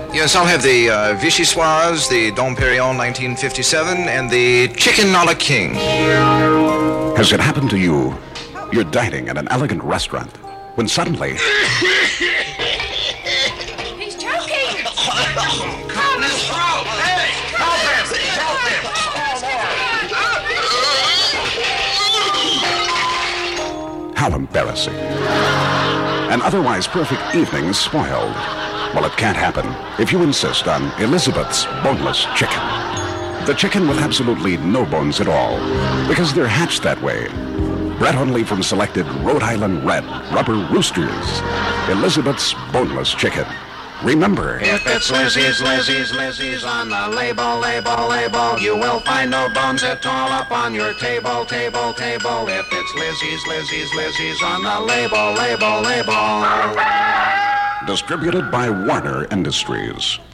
Yes, I'll have the Vichyssoise, the Dom Perignon 1957, and the Chicken a la King. Has it happened to you? You're dining at an elegant restaurant when suddenly... He's choking! Cut his throat! Hey! Help him! How embarrassing. An otherwise perfect evening spoiled. Well, it can't happen if you insist on Elizabeth's boneless chicken. The chicken with absolutely no bones at all, because they're hatched that way. Bred only from selected Rhode Island red rubber roosters. Elizabeth's boneless chicken. Remember, If it's Lizzie's on the label, you will find no bones at all up on your table. If it's Lizzie's on the label. distributed by Warner Industries.